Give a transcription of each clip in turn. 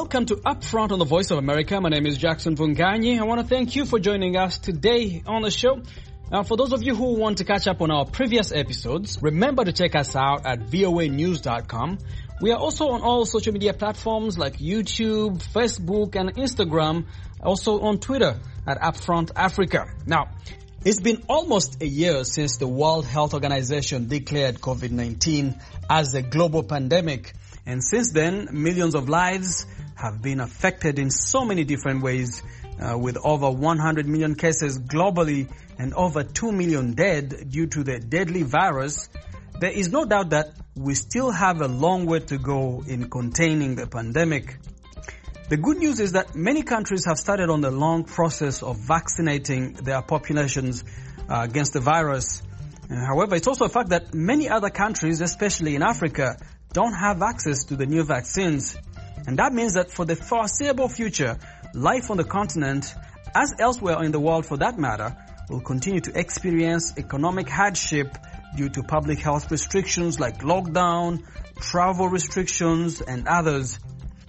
Welcome to Upfront on the Voice of America. My name is Jackson Vunganyi. I want to thank you for joining us today on the show. For those of you who want to catch up on our previous episodes, remember to check us out at voanews.com. We are also on all social media platforms like YouTube, Facebook, and Instagram, also on Twitter at Upfront Africa. Now, it's been almost a year since the World Health Organization declared COVID-19 as a global pandemic. And since then, millions of lives have been affected in so many different ways, with over 100 million cases globally and over 2 million dead due to the deadly virus. There is no doubt that we still have a long way to go in containing the pandemic. The good news is that many countries have started on the long process of vaccinating their populations against the virus. However, it's also a fact that many other countries, especially in Africa, don't have access to the new vaccines. And that means that for the foreseeable future, life on the continent, as elsewhere in the world for that matter, will continue to experience economic hardship due to public health restrictions like lockdown, travel restrictions, and others.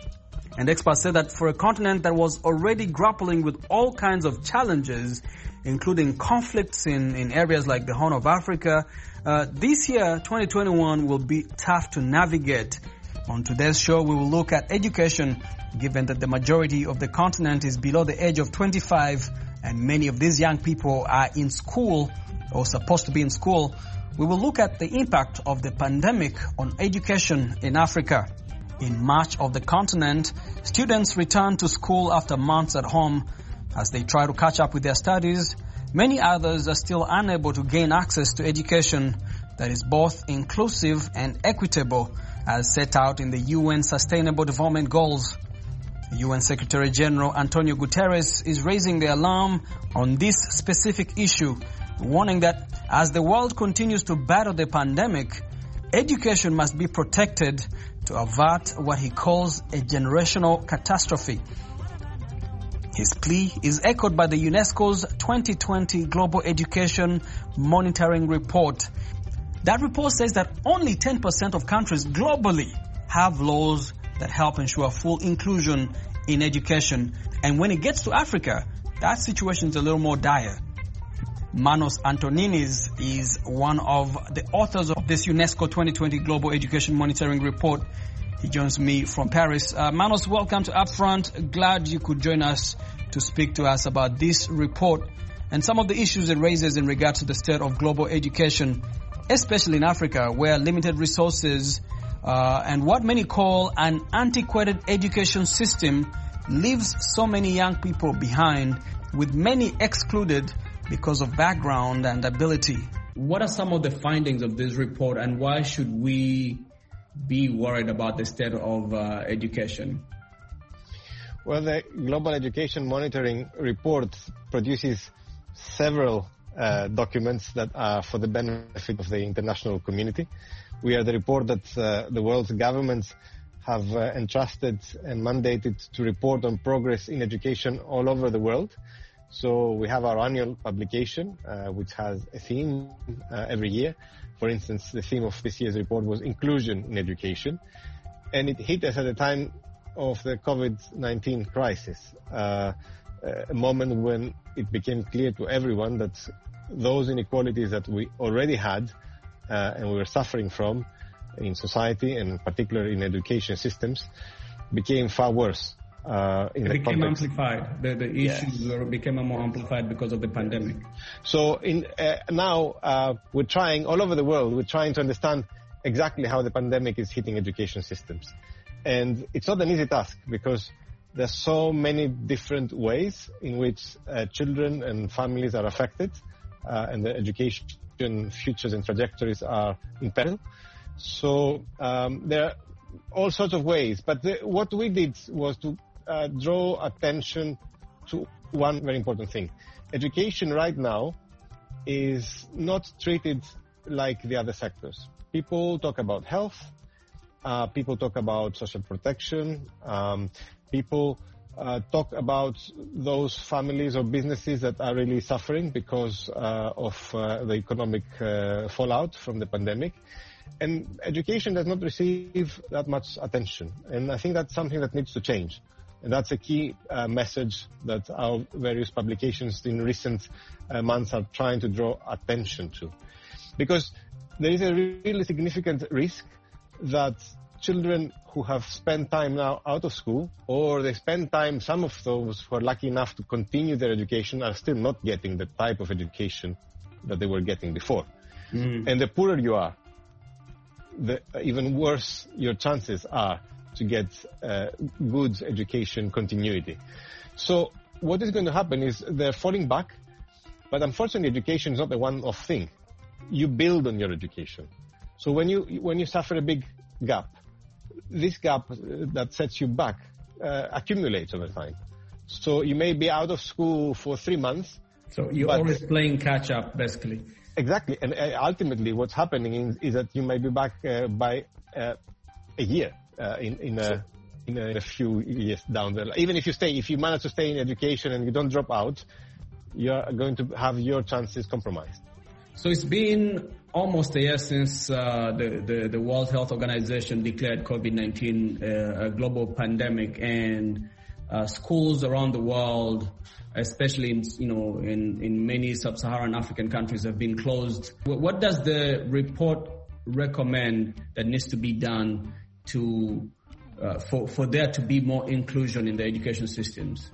And experts say that for a continent that was already grappling with all kinds of challenges, including conflicts in areas like the Horn of Africa, this year, 2021, will be tough to navigate. On today's show, we will look at education, given that the majority of the continent is below the age of 25, and many of these young people are in school or supposed to be in school. We will look at the impact of the pandemic on education in Africa. In much of the continent, students return to school after months at home as they try to catch up with their studies. Many others are still unable to gain access to education that is both inclusive and equitable as set out in the UN Sustainable Development Goals. UN Secretary General Antonio Guterres is raising the alarm on this specific issue, warning that as the world continues to battle the pandemic, education must be protected to avert what he calls a generational catastrophe. His plea is echoed by the UNESCO's 2020 Global Education Monitoring Report. That report says that only 10% of countries globally have laws that help ensure full inclusion in education. And when it gets to Africa, that situation is a little more dire. Manos Antoninis is one of the authors of this UNESCO 2020 Global Education Monitoring Report. He joins me from Paris. Manos, welcome to Upfront. Glad you could join us to speak to us about this report and some of the issues it raises in regard to the state of global education, especially in Africa, where limited resources and what many call an antiquated education system leaves so many young people behind, with many excluded because of background and ability. What are some of the findings of this report, and why should we be worried about the state of education? Well, the Global Education Monitoring Report produces several documents that are for the benefit of the international community. We are the report that the world's governments have entrusted and mandated to report on progress in education all over the world. So we have our annual publication, which has a theme every year. For instance, the theme of this year's report was inclusion in education. And it hit us at the time of the COVID-19 crisis, a moment when it became clear to everyone that those inequalities that we already had and we were suffering from in society, and particularly in education systems, became far worse. It became amplified. The issues became more amplified because of the pandemic. So now we're trying, all over the world, we're trying to understand exactly how the pandemic is hitting education systems. And it's not an easy task because there's so many different ways in which children and families are affected and their education futures and trajectories are in peril. So there are all sorts of ways. But what we did was to draw attention to one very important thing. Education right now is not treated like the other sectors. People talk about health. People talk about social protection. People talk about those families or businesses that are really suffering because of the economic fallout from the pandemic. And education does not receive that much attention. And I think that's something that needs to change. And that's a key message that our various publications in recent months are trying to draw attention to. Because there is a really significant risk that children who have spent time now out of school, or they spend time, some of those who are lucky enough to continue their education, are still not getting the type of education that they were getting before. And the poorer you are, the even worse your chances are to get good education continuity. So what is going to happen is they're falling back, but unfortunately education is not a one-off thing. You build on your education. So when you suffer a big gap, this gap that sets you back accumulates over time. So you may be out of school for 3 months. So you're always playing catch up, basically. Exactly, and ultimately what's happening is that you may be back by a year in a few years down the line. Even if you manage to stay in education and you don't drop out, you are going to have your chances compromised. So it's been almost a year since the World Health Organization declared COVID-19 a global pandemic, and schools around the world, especially in many sub-Saharan African countries, have been closed. What does the report recommend that needs to be done to for there to be more inclusion in the education systems?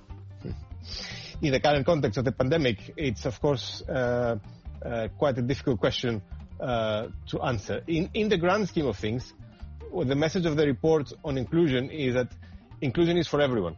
In the current context of the pandemic, it's of course quite a difficult question to answer. In the grand scheme of things, the message of the report on inclusion is that inclusion is for everyone.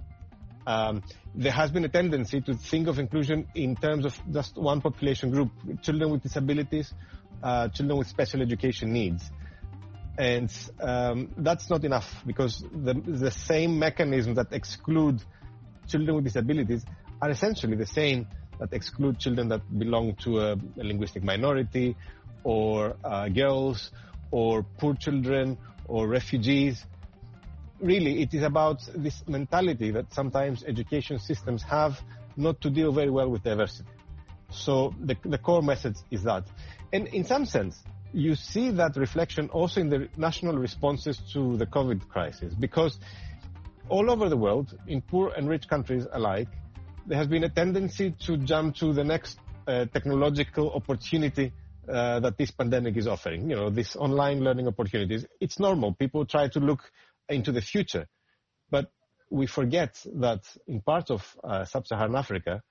There has been a tendency to think of inclusion in terms of just one population group, children with disabilities, children with special education needs. And that's not enough, because the same mechanisms that exclude children with disabilities are essentially the same that exclude children that belong to a linguistic minority, or girls, or poor children, or refugees. Really, it is about this mentality that sometimes education systems have not to deal very well with diversity. So the core message is that. And in some sense, you see that reflection also in the national responses to the COVID crisis, because all over the world, in poor and rich countries alike, there has been a tendency to jump to the next technological opportunity that this pandemic is offering. This online learning opportunities. It's normal. People try to look into the future, but we forget that in parts of sub-Saharan Africa,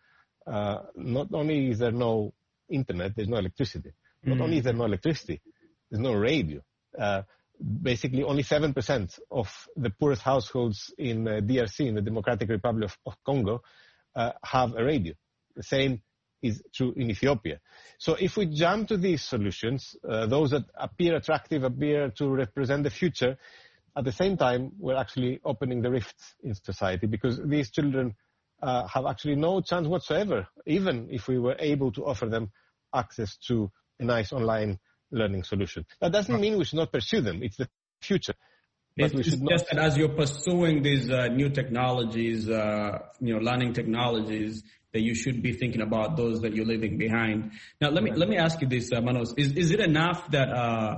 not only is there no internet, there's no electricity. Not only is there no electricity, there's no radio. Basically, only 7% of the poorest households in DRC, in the Democratic Republic of Congo, have a radio. The same is true in Ethiopia. So if we jump to these solutions, those that appear attractive, appear to represent the future, at the same time, we're actually opening the rifts in society, because these children have actually no chance whatsoever, even if we were able to offer them access to a nice online learning solution. That doesn't mean we should not pursue them. It's the future. But it's just that as you're pursuing these new technologies, learning technologies, that you should be thinking about those that you're leaving behind. Now, let me ask you this, Manos. Is it enough that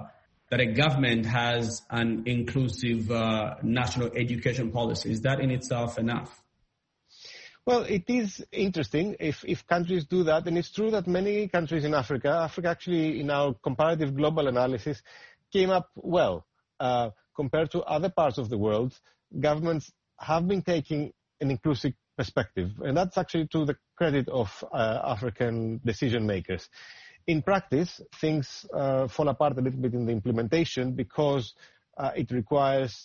a government has an inclusive national education policy? Is that in itself enough? Well, it is interesting if countries do that, and it's true that many countries in Africa actually, in our comparative global analysis, came up well. Compared to other parts of the world, governments have been taking an inclusive perspective, and that's actually to the credit of African decision makers. In practice, things fall apart a little bit in the implementation, because it requires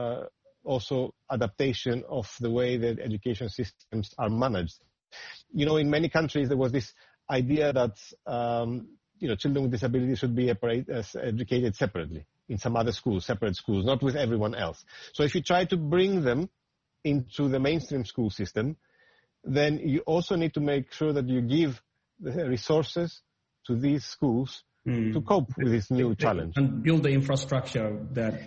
also adaptation of the way that education systems are managed. In many countries there was this idea that children with disabilities should be educated separately in some other schools, separate schools, not with everyone else. So if you try to bring them into the mainstream school system, then you also need to make sure that you give the resources to these schools to cope with this new challenge. And build the infrastructure that...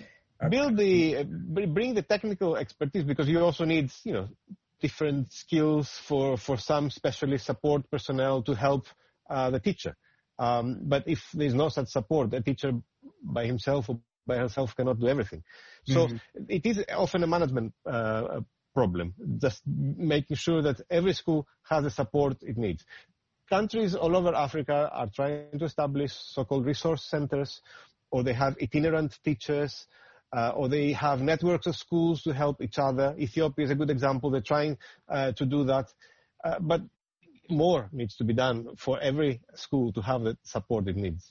Bring the technical expertise, because you also need, different skills for some specialist support personnel to help the teacher. But if there's no such support, the teacher by himself or by herself cannot do everything. So it is often a management problem, just making sure that every school has the support it needs. Countries all over Africa are trying to establish so-called resource centers, or they have itinerant teachers, or they have networks of schools to help each other. Ethiopia is a good example. They're trying to do that. But more needs to be done for every school to have the support it needs.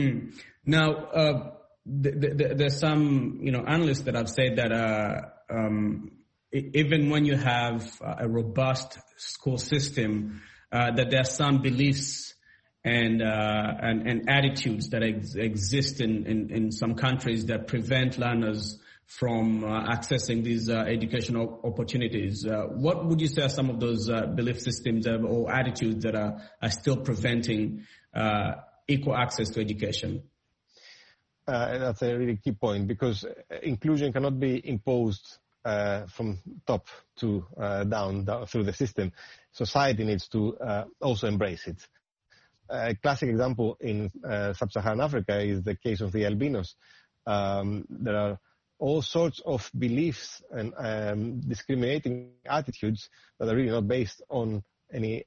Now, there's some analysts that have said that even when you have a robust school system, that there are some beliefs and attitudes that exist in some countries that prevent learners from accessing these educational opportunities. What would you say are some of those belief systems or attitudes that are still preventing equal access to education? That's a really key point, because inclusion cannot be imposed from top to down through the system. Society needs to also embrace it. A classic example in sub-Saharan Africa is the case of the albinos. There are all sorts of beliefs and discriminating attitudes that are really not based on any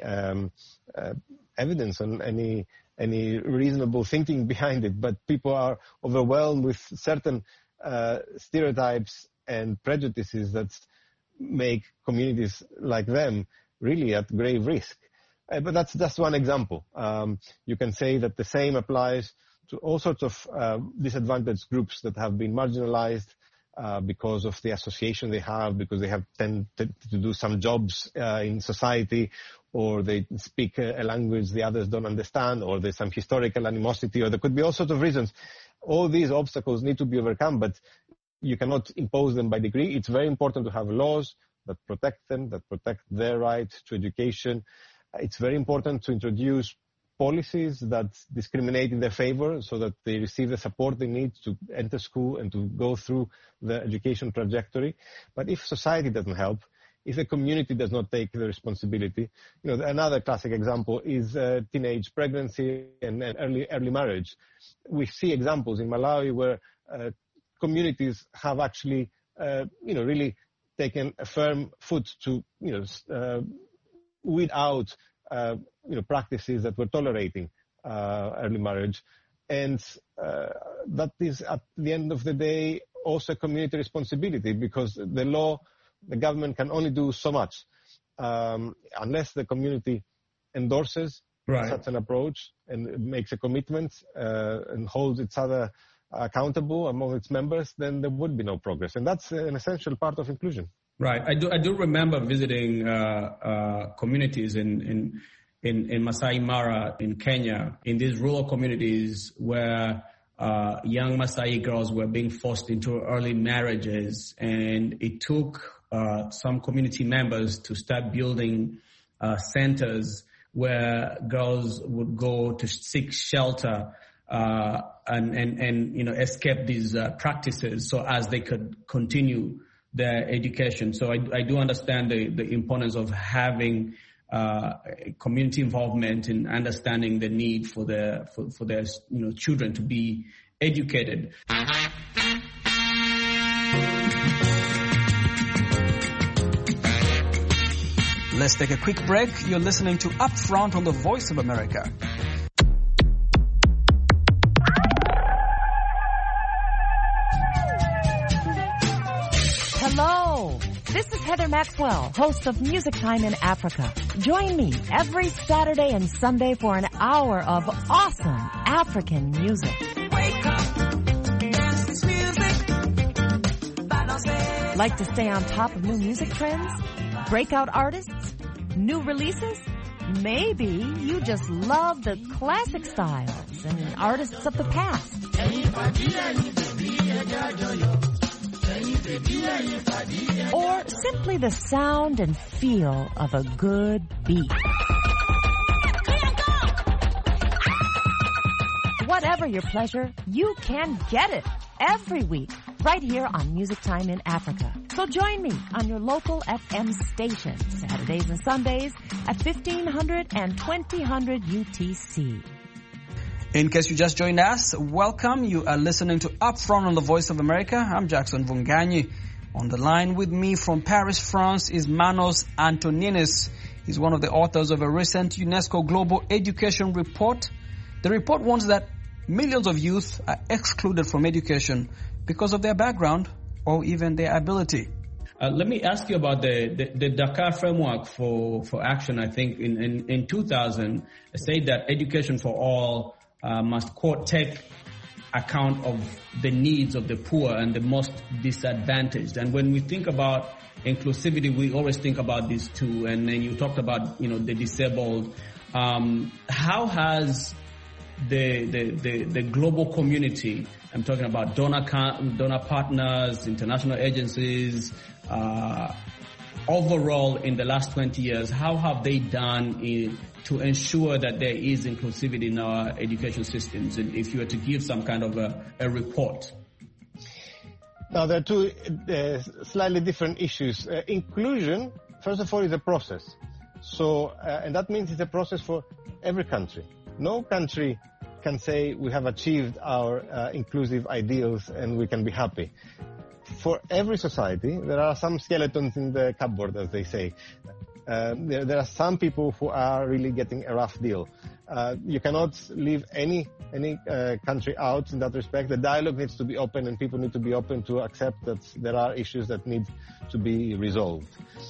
evidence, on any reasonable thinking behind it. But people are overwhelmed with certain stereotypes and prejudices that make communities like them really at grave risk. But that's just one example. You can say that the same applies to all sorts of disadvantaged groups that have been marginalized because of the association they have, because they have tended to do some jobs in society, or they speak a language the others don't understand, or there's some historical animosity, or there could be all sorts of reasons. All these obstacles need to be overcome, but you cannot impose them by decree. It's very important to have laws that protect them, that protect their right to education. It's very important to introduce policies that discriminate in their favor so that they receive the support they need to enter school and to go through the education trajectory. But if society doesn't help, if a community does not take the responsibility, another classic example is teenage pregnancy and early marriage. We see examples in Malawi where communities have actually, really taken a firm foot to, weed out, practices that were tolerating early marriage. And that is, at the end of the day, also a community responsibility, because the government can only do so much unless the community endorses such an approach and makes a commitment and holds each other accountable among its members. Then there would be no progress. And that's an essential part of inclusion. Right. I do remember visiting communities in Masai Mara in Kenya, in these rural communities where young Masai girls were being forced into early marriages, and it took some community members to start building centers where girls would go to seek shelter and escape these practices, so as they could continue their education. So I do understand the importance of having community involvement in understanding the need for their children to be educated. Let's take a quick break. You're listening to Upfront on the Voice of America. Hello, this is Heather Maxwell, host of Music Time in Africa. Join me every Saturday and Sunday for an hour of awesome African music. Wake up, dance this music. Like to stay on top of new music trends? Breakout artists? New releases? Maybe you just love the classic styles and artists of the past. Or simply the sound and feel of a good beat. Whatever your pleasure, you can get it every week right here on Music Time in Africa. So join me on your local FM station, Saturdays and Sundays at 1500 and 2000 UTC. In case you just joined us, welcome. You are listening to Upfront on the Voice of America. I'm Jackson Vunganyi. On the line with me from Paris, France is Manos Antoninis. He's one of the authors of a recent UNESCO Global Education Report. The report warns that millions of youth are excluded from education because of their background or even their ability. Let me ask you about the Dakar Framework for Action. I think in 2000, said that education for all must, quote, take account of the needs of the poor and the most disadvantaged. And when we think about inclusivity, we always think about these two. And then you talked about, the disabled. How has the global community, I'm talking about donor partners, international agencies, overall in the last 20 years, how have they done to ensure that there is inclusivity in our education systems? And if you were to give some kind of a report. Now, there are two slightly different issues. Inclusion, first of all, is a process. So, and that means it's a process for every country. No country can say we have achieved our inclusive ideals and we can be happy. For every society, there are some skeletons in the cupboard, as they say. There are some people who are really getting a rough deal. You cannot leave any country out in that respect. The dialogue needs to be open, and people need to be open to accept that there are issues that need to be resolved.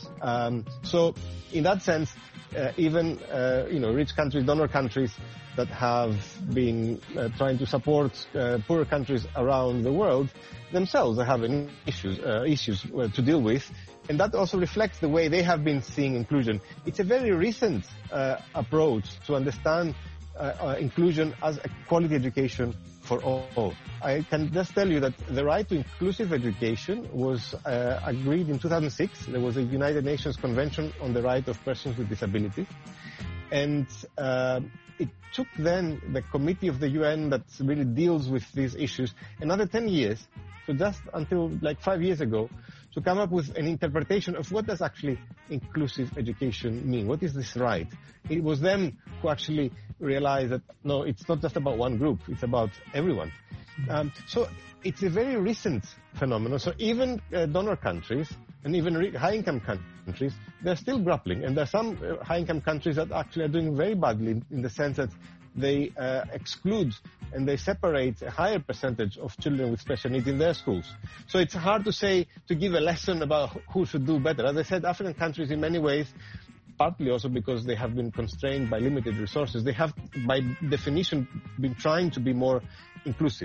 So, in that sense, even rich countries, donor countries that have been trying to support poorer countries around the world, themselves are having issues to deal with. And that also reflects the way they have been seeing inclusion. It's a very recent approach to understand inclusion as a quality education for all. I can just tell you that the right to inclusive education was agreed in 2006. There was a United Nations Convention on the Right of Persons with Disabilities. And it took then the committee of the UN that really deals with these issues another 10 years, so just until like 5 years ago, to come up with an interpretation of what does actually inclusive education mean. What is this right? It was them who actually realized that, no, it's not just about one group, it's about everyone. So it's a very recent phenomenon. So even donor countries and even high-income countries, they're still grappling. And there are some high-income countries that actually are doing very badly in the sense that they exclude and they separate a higher percentage of children with special needs in their schools. So it's hard to give a lesson about who should do better. As I said, African countries in many ways, partly also because they have been constrained by limited resources, they have by definition been trying to be more inclusive.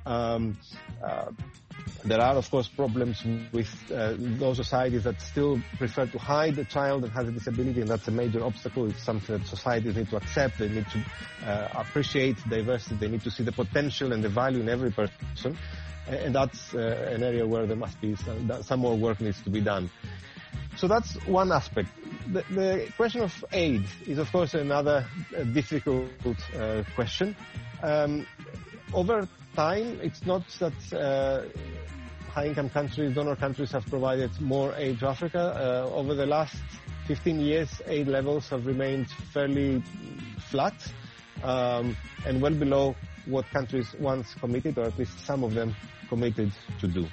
There are, of course, problems with those societies that still prefer to hide a child that has a disability, and that's a major obstacle. It's something that societies need to accept. They need to appreciate diversity. They need to see the potential and the value in every person. And that's an area where there must be some more work needs to be done. So that's one aspect. The question of aid is, of course, another difficult question. Over time, it's not that high-income countries, donor countries have provided more aid to Africa. Over the last 15 years, aid levels have remained fairly flat and well below what countries once committed, or at least some of them committed to do.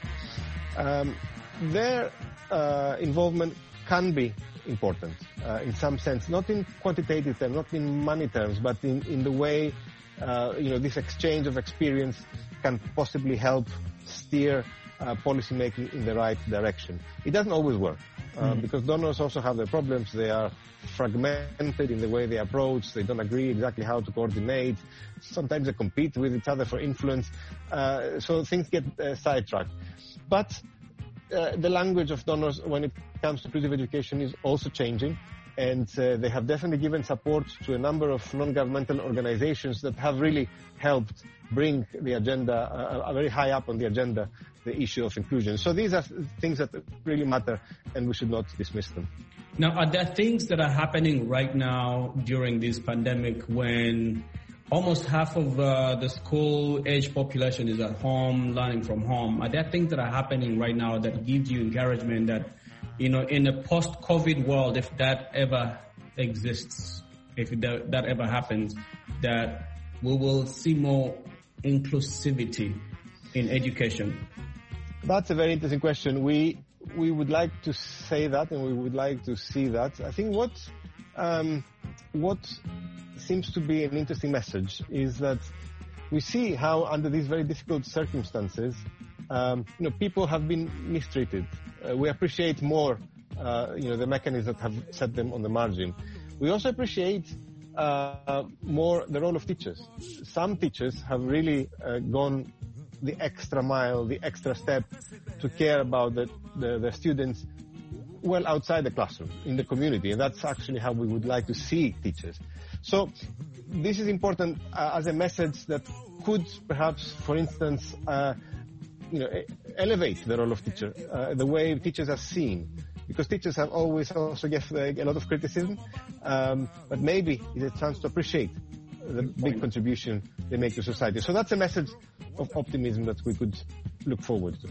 Their involvement can be important in some sense, not in quantitative terms, not in money terms, but in the way this exchange of experience can possibly help steer policy making in the right direction. It doesn't always work because donors also have their problems. They are fragmented in the way they approach. They don't agree exactly how to coordinate. Sometimes they compete with each other for influence. So things get sidetracked. But the language of donors when it comes to inclusive education is also changing. And they have definitely given support to a number of non-governmental organizations that have really helped bring the agenda very high up on the agenda, the issue of inclusion. So these are things that really matter, and we should not dismiss them. Now, are there things that are happening right now during this pandemic when almost half of the school-age population is at home, learning from home? Are there things that are happening right now that gives you encouragement that, in a post-COVID world, if that ever exists, if that ever happens, that we will see more inclusivity in education? That's a very interesting question. We would like to say that, and we would like to see that. I think what seems to be an interesting message is that we see how under these very difficult circumstances, people have been mistreated. We appreciate more, the mechanisms that have set them on the margin. We also appreciate more the role of teachers. Some teachers have really gone the extra mile, the extra step to care about the students well outside the classroom, in the community. And that's actually how we would like to see teachers. So this is important as a message that could perhaps, for instance, elevate the role of teacher, the way teachers are seen. Because teachers have always also get a lot of criticism, but maybe it's a chance to appreciate the big contribution they make to society. So that's a message of optimism that we could look forward to.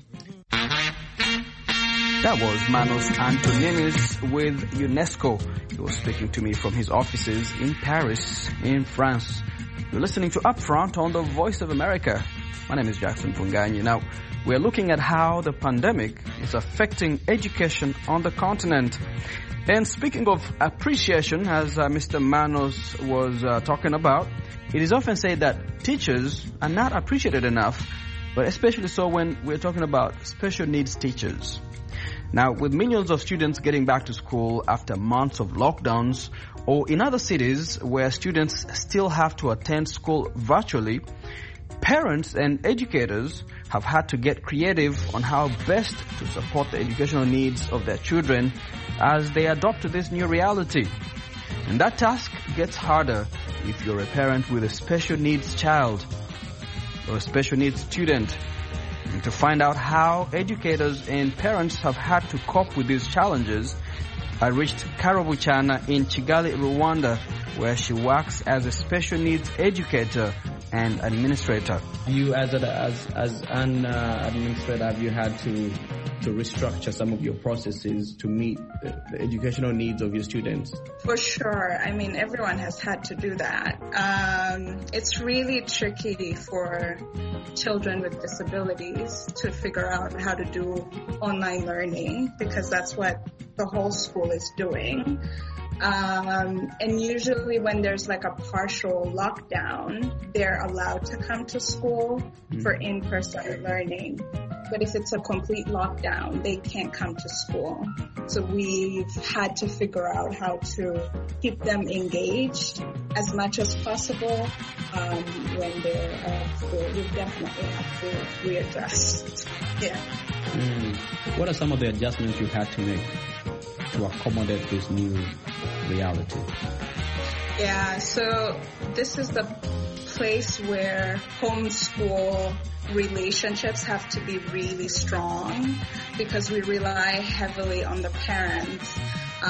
That was Manos Antoninis with UNESCO. He was speaking to me from his offices in Paris, in France. You're listening to Upfront on the Voice of America. My name is Jackson Funganyi. Now, we're looking at how the pandemic is affecting education on the continent. And speaking of appreciation, as Mr. Manos was talking about, it is often said that teachers are not appreciated enough, but especially so when we're talking about special needs teachers. Now, with millions of students getting back to school after months of lockdowns, or in other cities where students still have to attend school virtually, parents and educators have had to get creative on how best to support the educational needs of their children as they adopt to this new reality. And that task gets harder if you're a parent with a special needs child or a special needs student. And to find out how educators and parents have had to cope with these challenges, I reached Carol Buchana in Kigali, Rwanda, where she works as a special needs educator and administrator. You, as an administrator, have you had to restructure some of your processes to meet the educational needs of your students? For sure. I mean, everyone has had to do that. It's really tricky for children with disabilities to figure out how to do online learning because that's what the whole school is doing. And usually when there's like a partial lockdown, they're allowed to come to school for in-person learning. But if it's a complete lockdown, they can't come to school. So we've had to figure out how to keep them engaged as much as possible when they're at school. We definitely have to readjust. Yeah. What are some of the adjustments you had to make to accommodate this new reality? Yeah, so this is the place where homeschool relationships have to be really strong because we rely heavily on the parents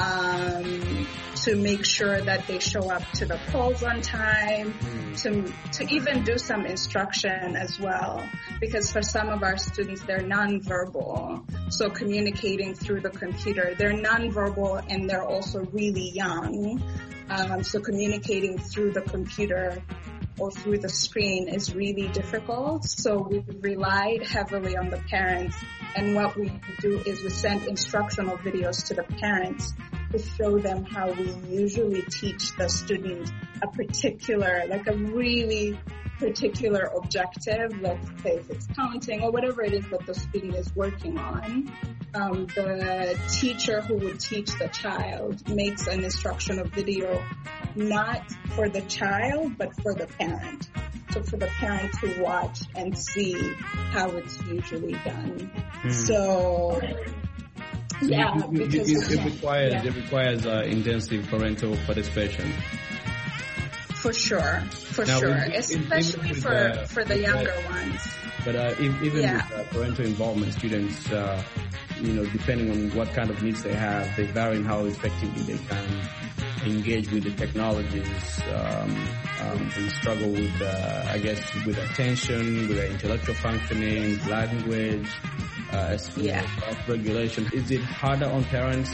to make sure that they show up to the polls on time, to even do some instruction as well. Because for some of our students, they're nonverbal. So communicating through the computer, they're nonverbal and they're also really young. So communicating through the computer or through the screen is really difficult. So we've relied heavily on the parents. And what we do is we send instructional videos to the parents to show them how we usually teach the student a particular, like a really particular objective, let's say if it's counting or whatever it is that the student is working on. The teacher who would teach the child makes an instructional video not for the child, but for the parent. So for the parent to watch and see how it's usually done. So yeah, because it requires intensive parental participation. For sure, especially for the younger ones. But even with parental involvement, students, depending on what kind of needs they have, they vary in how effectively they can engage with the technologies. They struggle with, with attention, with their intellectual functioning, language, self-regulation. Is it harder on parents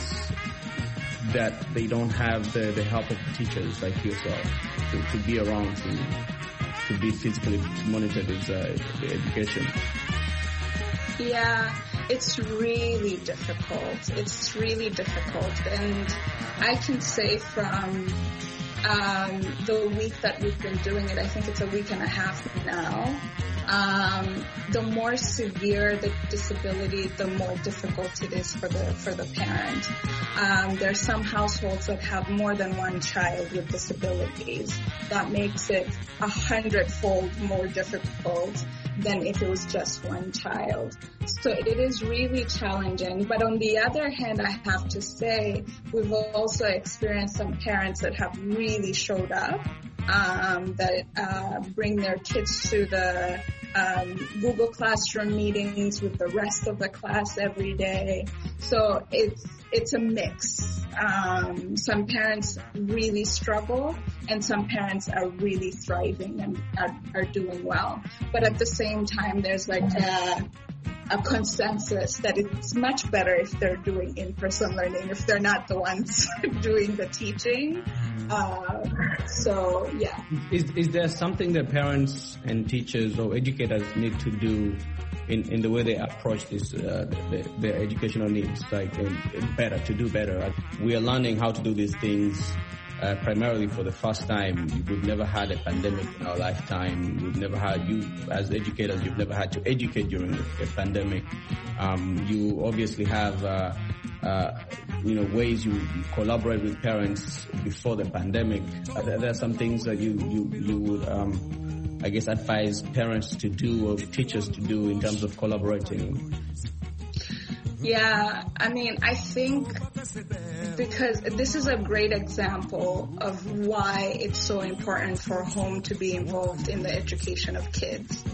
that they don't have the help of teachers like yourself to be around to be physically monitored is the education? Yeah, it's really difficult. It's really difficult. And I can say from the week that we've been doing it, I think it's a week and a half now, the more severe the disability, the more difficult it is for the parent. There are some households that have more than one child with disabilities. That makes it 100-fold more difficult than if it was just one child. So it is really challenging. But on the other hand, I have to say, we've also experienced some parents that have really showed up, that bring their kids to the Google Classroom meetings with the rest of the class every day. So it's a mix. Some parents really struggle, and some parents are really thriving and are doing well. But at the same time, there's like a consensus that it's much better if they're doing in-person learning, if they're not the ones doing the teaching. So, yeah. Is there something that parents and teachers or educators need to do in the way they approach this, their educational needs, like to do better? We are learning how to do these things primarily for the first time. We've never had a pandemic in our lifetime. We've never had, you as educators, you've never had to educate during a pandemic. You obviously have, ways you collaborate with parents before the pandemic. There are some things that you would, I guess, advise parents to do or teachers to do in terms of collaborating. Yeah, I mean, I think because this is a great example of why it's so important for home to be involved in the education of kids.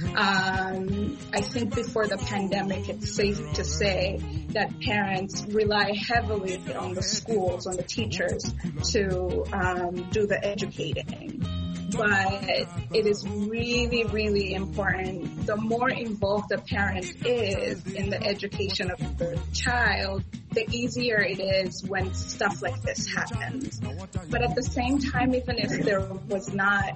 I think before the pandemic, it's safe to say that parents rely heavily on the schools, on the teachers to do the educating. But it is really, really important. The more involved the parent is in the education of the child, the easier it is when stuff like this happens. But at the same time, even if there was not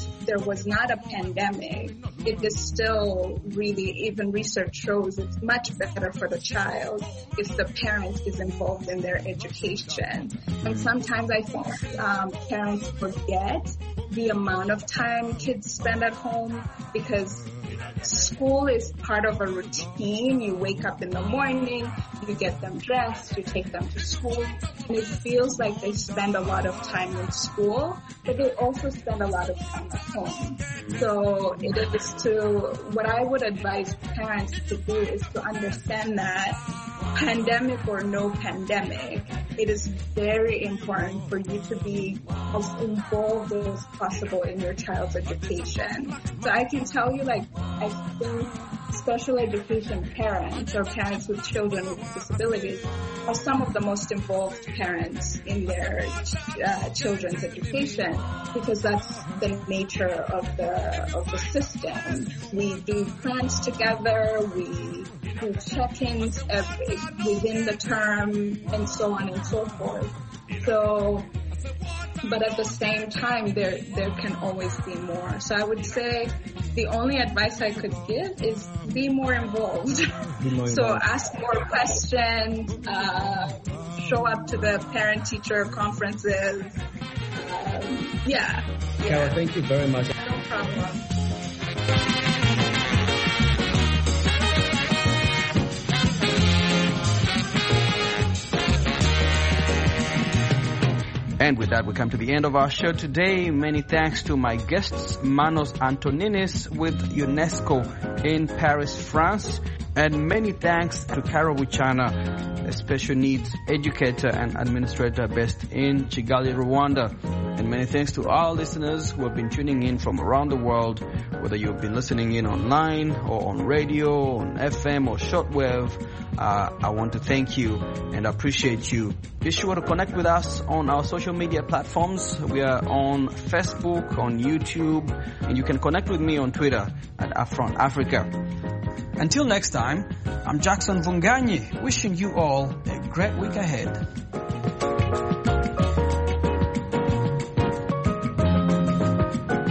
a pandemic, it is still really, even research shows it's much better for the child if the parent is involved in their education. And sometimes I think parents forget the amount of time kids spend at home, because school is part of a routine. You wake up in the morning, you get them dressed, you take them to school, and it feels like they spend a lot of time in school, but they also spend a lot of time at home. So it is what I would advise parents to do is to understand that pandemic or no pandemic, it is very important for you to be as involved as possible in your child's education. So I can tell you, I think special education parents or parents with children with disabilities are some of the most involved parents in their children's education, because that's the nature of the system. We do plans together, we do check-ins within the term, and so on and so forth. So, but at the same time, there can always be more. So I would say the only advice I could give is be more involved. So ask more questions, show up to the parent-teacher conferences. Carol, thank you very much. No problem. And with that, we come to the end of our show today. Many thanks to my guests, Manos Antoninis with UNESCO in Paris, France. And many thanks to Carol Wichana, a special needs educator and administrator based in Kigali, Rwanda. And many thanks to our listeners who have been tuning in from around the world, whether you've been listening in online or on radio, on FM or shortwave. I want to thank you and appreciate you. Be sure to connect with us on our social media platforms. We are on Facebook, on YouTube, and you can connect with me on Twitter at Affront Africa. Until next time, I'm Jackson Vunganyi, wishing you all a great week ahead.